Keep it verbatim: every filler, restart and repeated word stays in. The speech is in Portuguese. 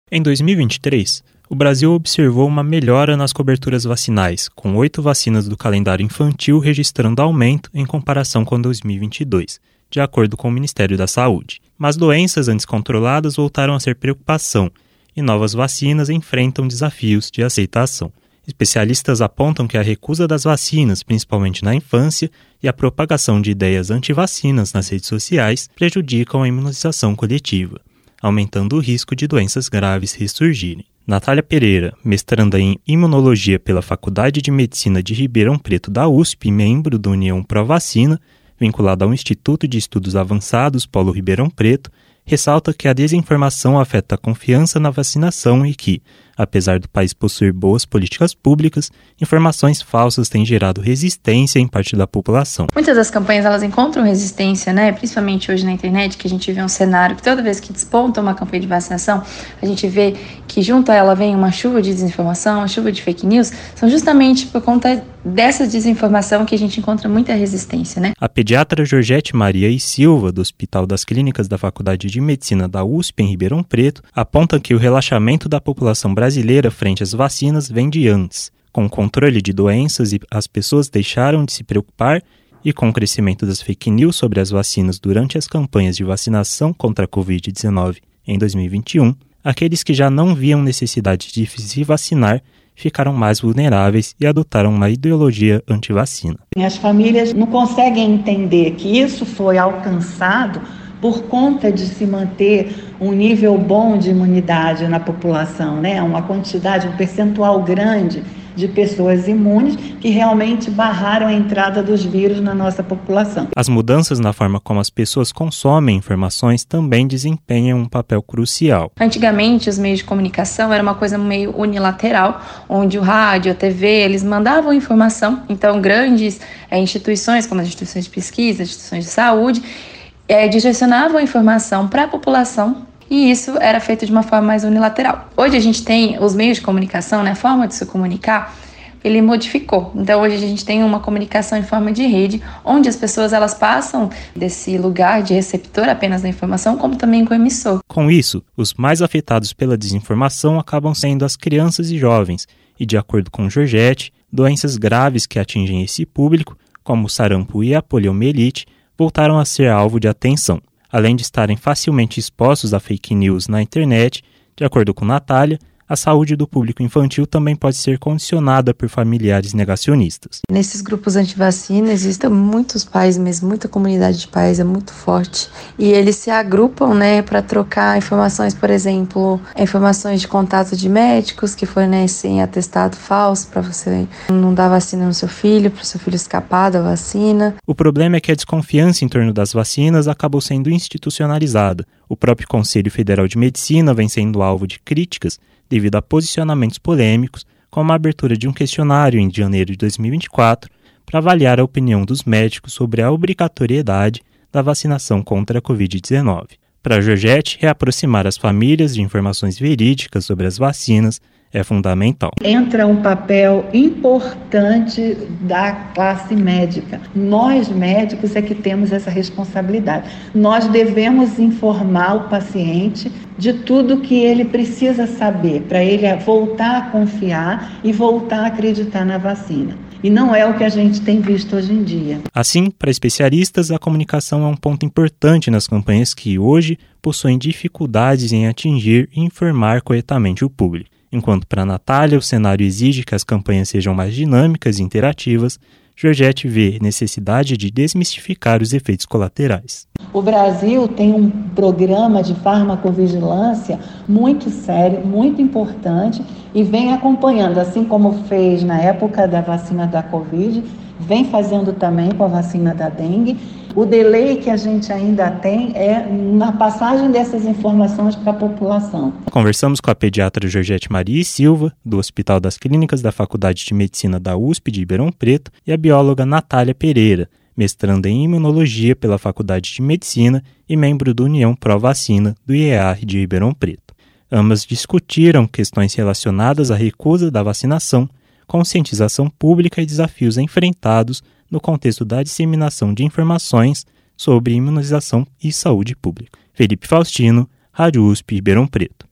Em dois mil e vinte e três, o Brasil observou uma melhora nas coberturas vacinais, com oito vacinas do calendário infantil registrando aumento em comparação com dois mil e vinte e dois, de acordo com o Ministério da Saúde. Mas doenças antes controladas voltaram a ser preocupação, e novas vacinas enfrentam desafios de aceitação. Especialistas apontam que a recusa das vacinas, principalmente na infância, e a propagação de ideias anti-vacinas nas redes sociais prejudicam a imunização coletiva, aumentando o risco de doenças graves ressurgirem. Natália Pereira, mestranda em Imunologia pela Faculdade de Medicina de Ribeirão Preto da U S P e membro da União Pró-Vacina, vinculada ao Instituto de Estudos Avançados Polo Ribeirão Preto, ressalta que a desinformação afeta a confiança na vacinação e que, apesar do país possuir boas políticas públicas, informações falsas têm gerado resistência em parte da população. Muitas das campanhas elas encontram resistência, né? Principalmente hoje na internet, que a gente vê um cenário que toda vez que desponta uma campanha de vacinação, a gente vê que junto a ela vem uma chuva de desinformação, uma chuva de fake news, são justamente por conta dessa desinformação que a gente encontra muita resistência, né? A pediatra Georgette Maria e Silva, do Hospital das Clínicas da Faculdade de Medicina da U S P em Ribeirão Preto, aponta que o relaxamento da população brasileira frente às vacinas vem de antes. Com o controle de doenças, as pessoas deixaram de se preocupar e com o crescimento das fake news sobre as vacinas durante as campanhas de vacinação contra a covid dezenove em dois mil e vinte e um, aqueles que já não viam necessidade de se vacinar ficaram mais vulneráveis e adotaram uma ideologia anti-vacina. As famílias não conseguem entender que isso foi alcançado por conta de se manter um nível bom de imunidade na população, né? Uma quantidade, um percentual grande de pessoas imunes que realmente barraram a entrada dos vírus na nossa população. As mudanças na forma como as pessoas consomem informações também desempenham um papel crucial. Antigamente, os meios de comunicação era uma coisa meio unilateral, onde o rádio, a T V, eles mandavam informação. Então, grandes é, instituições, como as instituições de pesquisa, as instituições de saúde, é, direcionavam a informação para a população. E isso era feito de uma forma mais unilateral. Hoje a gente tem os meios de comunicação, né, a forma de se comunicar, ele modificou. Então hoje a gente tem uma comunicação em forma de rede, onde as pessoas elas passam desse lugar de receptor apenas da informação, como também com o emissor. Com isso, os mais afetados pela desinformação acabam sendo as crianças e jovens, e de acordo com Georgette, doenças graves que atingem esse público, como o sarampo e a poliomielite, voltaram a ser alvo de atenção. Além de estarem facilmente expostos a fake news na internet, de acordo com Natália, a saúde do público infantil também pode ser condicionada por familiares negacionistas. Nesses grupos anti-vacina existem muitos pais mesmo, muita comunidade de pais, é muito forte. E eles se agrupam, né, para trocar informações, por exemplo, informações de contato de médicos que fornecem atestado falso para você não dar vacina no seu filho, para o seu filho escapar da vacina. O problema é que a desconfiança em torno das vacinas acabou sendo institucionalizada. O próprio Conselho Federal de Medicina vem sendo alvo de críticas devido a posicionamentos polêmicos, como a abertura de um questionário em janeiro de dois mil e vinte e quatro para avaliar a opinião dos médicos sobre a obrigatoriedade da vacinação contra a covid dezenove. Para Georgette, reaproximar as famílias de informações verídicas sobre as vacinas é fundamental. Entra um papel importante da classe médica. Nós, médicos, é que temos essa responsabilidade. Nós devemos informar o paciente de tudo que ele precisa saber, para ele voltar a confiar e voltar a acreditar na vacina. E não é o que a gente tem visto hoje em dia. Assim, para especialistas, a comunicação é um ponto importante nas campanhas que hoje possuem dificuldades em atingir e informar corretamente o público. Enquanto para Natália o cenário exige que as campanhas sejam mais dinâmicas e interativas, Georgette vê necessidade de desmistificar os efeitos colaterais. O Brasil tem um programa de farmacovigilância muito sério, muito importante e vem acompanhando, assim como fez na época da vacina da Covid, vem fazendo também com a vacina da dengue. O delay que a gente ainda tem é na passagem dessas informações para a população. Conversamos com a pediatra Georgette Maria e Silva, do Hospital das Clínicas da Faculdade de Medicina da U S P de Ribeirão Preto, e a bióloga Natália Pereira, mestranda em Imunologia pela Faculdade de Medicina e membro da União Pró-Vacina do I E A R de Ribeirão Preto. Ambas discutiram questões relacionadas à recusa da vacinação, conscientização pública e desafios enfrentados no contexto da disseminação de informações sobre imunização e saúde pública. Felipe Faustino, Rádio U S P Ribeirão Preto.